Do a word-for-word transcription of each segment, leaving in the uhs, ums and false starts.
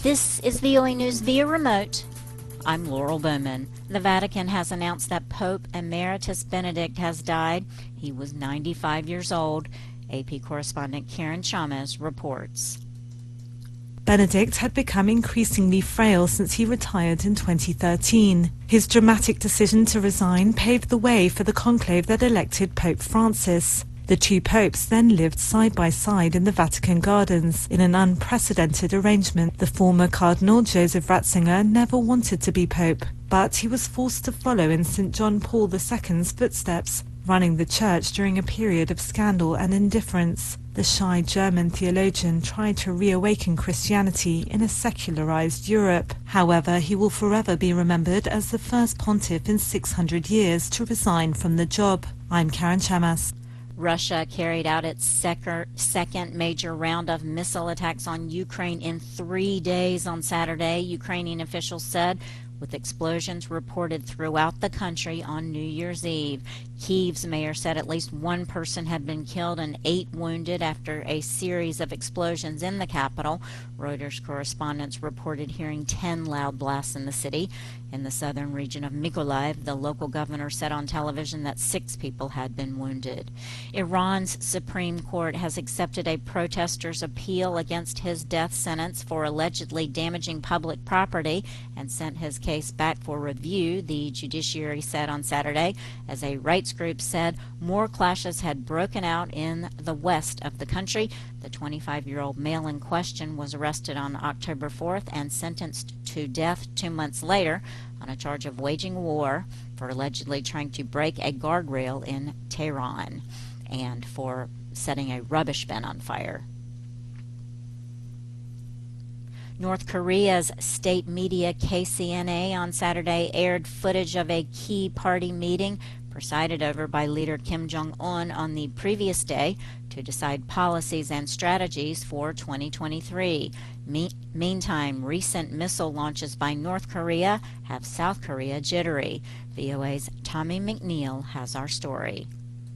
This is V O A News via remote. I'm Laurel Bowman. The Vatican has announced that Pope Emeritus Benedict has died. He was ninety-five years old. A P correspondent Karen Chalmers reports. Benedict had become increasingly frail since he retired in twenty thirteen. His dramatic decision to resign paved the way for the conclave that elected Pope Francis. The two popes then lived side by side in the Vatican gardens in an unprecedented arrangement. The former Cardinal Joseph Ratzinger never wanted to be pope, but he was forced to follow in Saint John Paul the Second's footsteps, running the church during a period of scandal and indifference. The shy German theologian tried to reawaken Christianity in a secularized Europe. However, he will forever be remembered as the first pontiff in six hundred years to resign from the job. I'm Karen Chamas. Russia carried out its second major round of missile attacks on Ukraine in three days on Saturday, Ukrainian officials said, with explosions reported throughout the country on New Year's Eve. Kyiv's mayor said at least one person had been killed and eight wounded after a series of explosions in the capital. Reuters correspondents reported hearing ten loud blasts in the city. In the southern region of Mykolaiv, the local governor said on television that six people had been wounded. Iran's Supreme Court has accepted a protester's appeal against his death sentence for allegedly damaging public property and sent his case back for review, the judiciary said on Saturday, as a rights group said more clashes had broken out in the west of the country. The twenty-five-year-old male in question was arrested on October fourth and sentenced to death two months later on a charge of waging war for allegedly trying to break a guardrail in Tehran and for setting a rubbish bin on fire. North Korea's state media K C N A on Saturday aired footage of a key party meeting presided over by leader Kim Jong-un on the previous day to decide policies and strategies for twenty twenty-three. Me- meantime, recent missile launches by North Korea have South Korea jittery. V O A's Tommy McNeil has our story.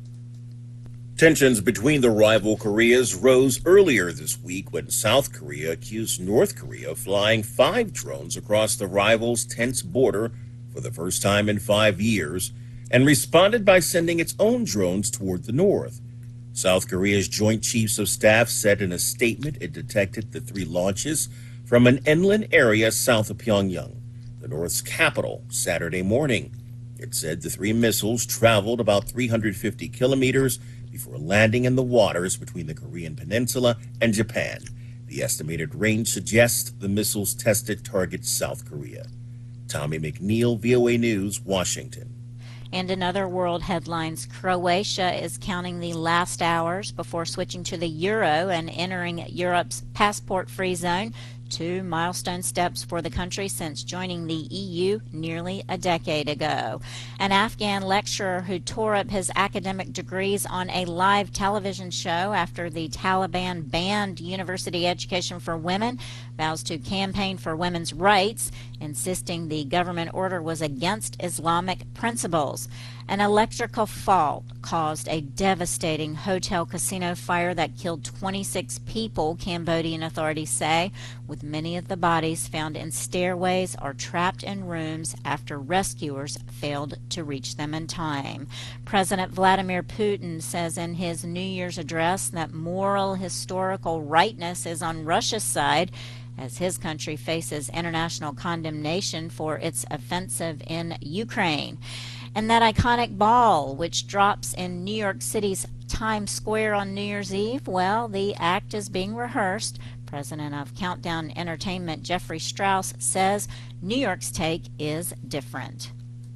Tensions between the rival Koreas rose earlier this week when South Korea accused North Korea of flying five drones across the rivals' tense border for the first time in five years and responded by sending its own drones toward the north. South Korea's Joint Chiefs of Staff said in a statement it detected the three launches from an inland area south of Pyongyang, the North's capital, Saturday morning. It said the three missiles traveled about three hundred fifty kilometers before landing in the waters between the Korean peninsula and Japan. The estimated range suggests the missiles tested targets South Korea. Tommy McNeil, V O A News, Washington. And in other world headlines, Croatia is counting the last hours before switching to the euro and entering Europe's passport-free zone, two milestone steps for the country since joining the E U nearly a decade ago. An Afghan lecturer who tore up his academic degrees on a live television show after the Taliban banned university education for women vows to campaign for women's rights, insisting the government order was against Islamic principles. An electrical fault caused a devastating hotel casino fire that killed twenty-six people, Cambodian authorities say, with many of the bodies found in stairways or trapped in rooms after rescuers failed to reach them in time. President Vladimir Putin says in his New Year's address that moral historical rightness is on Russia's side as his country faces international condemnation for its offensive in Ukraine. And that iconic ball, which drops in New York City's Times Square on New Year's Eve, well, the act is being rehearsed. President of Countdown Entertainment Jeffrey Strauss says New York's take is different.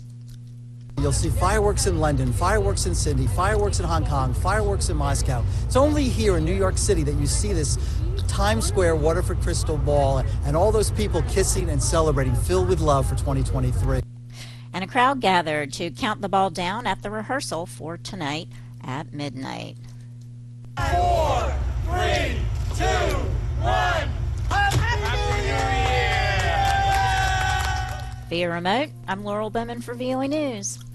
You'll see fireworks in London, fireworks in Sydney, fireworks in Hong Kong, fireworks in Moscow. It's only here in New York City that you see this Times Square Waterford Crystal Ball and all those people kissing and celebrating, filled with love for twenty twenty-three. And a crowd gathered to count the ball down at the rehearsal for tonight at midnight. Four, three, two, one. Happy New Year! Via remote, I'm Laurel Bowman for V O A News.